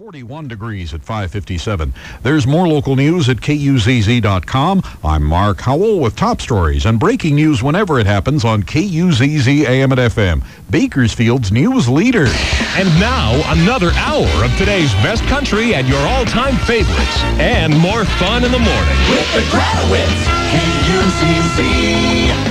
41 degrees at 5:57. There's more local news at KUZZ.com. I'm Mark Howell with top stories and breaking news whenever it happens on KUZZ AM and FM, Bakersfield's news leader. And now, another hour of today's best country and your all-time favorites. And more fun in the morning. With the Gradowitz, KUZZ.